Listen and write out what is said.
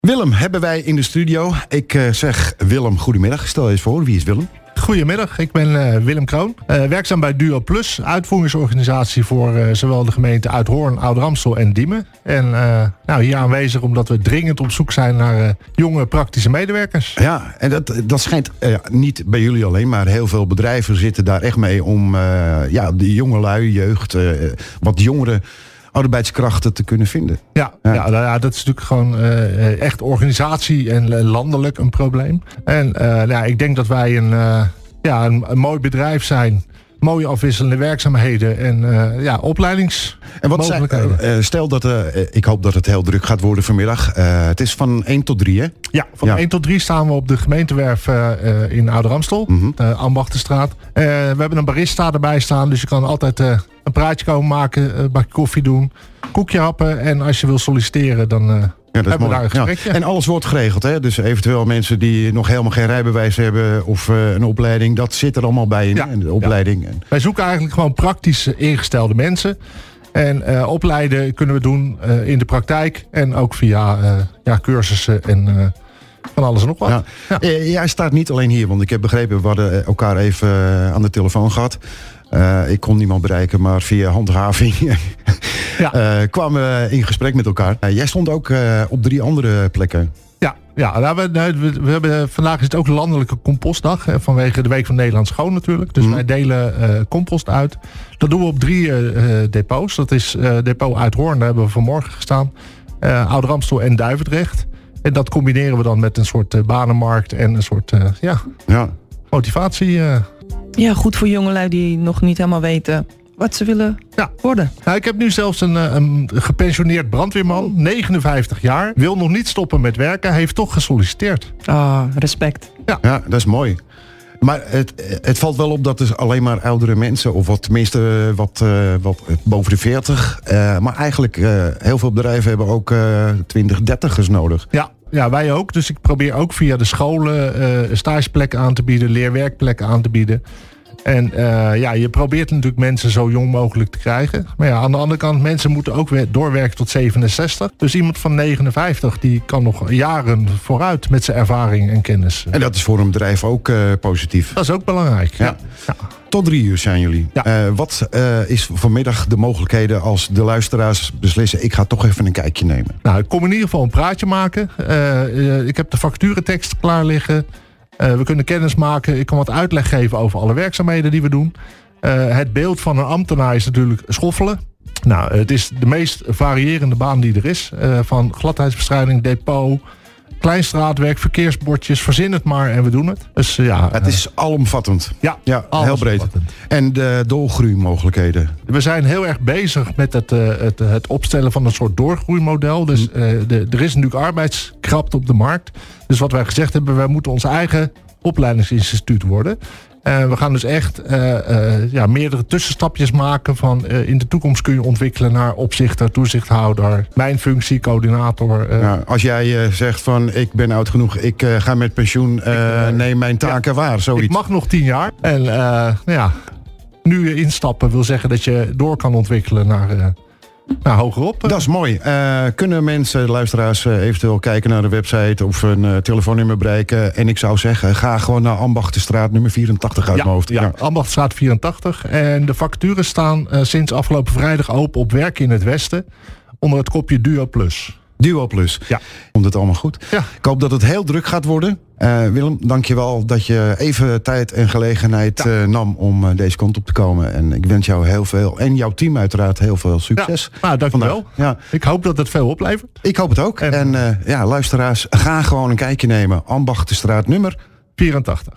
Willem hebben wij in de studio. Ik zeg Willem, goedemiddag. Stel je eens voor, wie is Willem? Goedemiddag, ik ben Willem Kroon. Werkzaam bij Duo Plus, uitvoeringsorganisatie voor zowel de gemeenten Uithoorn, Ouder-Amstel en Diemen. En hier aanwezig omdat we dringend op zoek zijn naar jonge praktische medewerkers. Ja, en dat schijnt niet bij jullie alleen, maar heel veel bedrijven zitten daar echt mee om de jongelui, jeugd, wat jongeren arbeidskrachten te kunnen vinden. Ja, dat is natuurlijk gewoon echt organisatie en landelijk een probleem. En ik denk dat wij een mooi bedrijf zijn. Mooie afwisselende werkzaamheden en opleidingsmogelijkheden. Stel dat, ik hoop dat het heel druk gaat worden vanmiddag. Het is van 1 tot 3, hè? Ja, van 1 tot 3 staan we op de gemeentewerf in Ouder-Amstel, de Ambachtenstraat. We hebben een barista erbij staan, dus je kan altijd een praatje komen maken, een bakje koffie doen, koekje happen. En als je wil solliciteren, dan hebben we daar een gesprekje. Ja. En alles wordt geregeld, hè? Dus eventueel mensen die nog helemaal geen rijbewijs hebben of een opleiding, dat zit er allemaal bij in de opleiding. Ja. Wij zoeken eigenlijk gewoon praktisch ingestelde mensen. En opleiden kunnen we doen in de praktijk en ook via cursussen en van alles en nog wat. Ja. Ja. Jij staat niet alleen hier, want ik heb begrepen, we hadden elkaar even aan de telefoon gehad. Ik kon niemand bereiken, maar via handhaving kwamen we in gesprek met elkaar. Jij stond ook op 3 andere plekken. We hebben vandaag is het ook landelijke compostdag. Vanwege de Week van Nederland Schoon natuurlijk. Dus wij delen compost uit. Dat doen we op 3 depots. Dat is depot Uithoorn, daar hebben we vanmorgen gestaan. Ouder-Amstel en Duivendrecht. En dat combineren we dan met een soort banenmarkt en een soort motivatie. Ja, goed voor jongelui die nog niet helemaal weten wat ze willen worden. Nou, ik heb nu zelfs een gepensioneerd brandweerman, 59 jaar. Wil nog niet stoppen met werken, heeft toch gesolliciteerd. Respect. Ja, dat is mooi. Maar het valt wel op dat er alleen maar oudere mensen, of tenminste wat boven de 40. Maar eigenlijk heel veel bedrijven hebben ook 20-30'ers nodig. Ja, wij ook. Dus ik probeer ook via de scholen stageplekken aan te bieden, leerwerkplekken aan te bieden. En je probeert natuurlijk mensen zo jong mogelijk te krijgen. Maar ja, aan de andere kant, mensen moeten ook weer doorwerken tot 67. Dus iemand van 59, die kan nog jaren vooruit met zijn ervaring en kennis. En dat is voor een bedrijf ook positief. Dat is ook belangrijk. Ja. Tot 3 uur zijn jullie. Ja. Wat is vanmiddag de mogelijkheden als de luisteraars beslissen, ik ga toch even een kijkje nemen? Nou, ik kom in ieder geval een praatje maken. Ik heb de facturentekst klaar liggen. We kunnen kennis maken. Ik kan wat uitleg geven over alle werkzaamheden die we doen. Het beeld van een ambtenaar is natuurlijk schoffelen. Nou, het is de meest variërende baan die er is. Van gladheidsbestrijding, depot, klein straatwerk, verkeersbordjes. Verzin het maar en we doen het. Dus, het is alomvattend. Ja, heel breed. En de doorgroeimogelijkheden? We zijn heel erg bezig met het opstellen van een soort doorgroeimodel. Dus er is natuurlijk arbeidskrapte op de markt. Dus wat wij gezegd hebben, wij moeten ons eigen opleidingsinstituut worden. We gaan dus echt meerdere tussenstapjes maken van in de toekomst kun je ontwikkelen naar opzichter, toezichthouder, mijn functie, coördinator. Als jij zegt van ik ben oud genoeg, ik ga met pensioen, neem mijn taken waar, zoiets. Ik mag nog 10 jaar en nu instappen wil zeggen dat je door kan ontwikkelen naar hogerop. Dat is mooi. Kunnen mensen, luisteraars, eventueel kijken naar de website of een telefoonnummer bereiken? En ik zou zeggen, ga gewoon naar Ambachtenstraat nummer 84 uit mijn hoofd. Ja, Ambachtenstraat 84. En de vacatures staan sinds afgelopen vrijdag open op Werk in het Westen onder het kopje Duo Plus. Duo Plus. Ja. Komt het allemaal goed? Ja. Ik hoop dat het heel druk gaat worden. Willem, dankjewel dat je even tijd en gelegenheid nam om deze kant op te komen. En ik wens jou heel veel, en jouw team uiteraard, heel veel succes. Dankjewel. Ja. Ik hoop dat het veel oplevert. Ik hoop het ook. En luisteraars, ga gewoon een kijkje nemen. Ambachtenstraat nummer 84.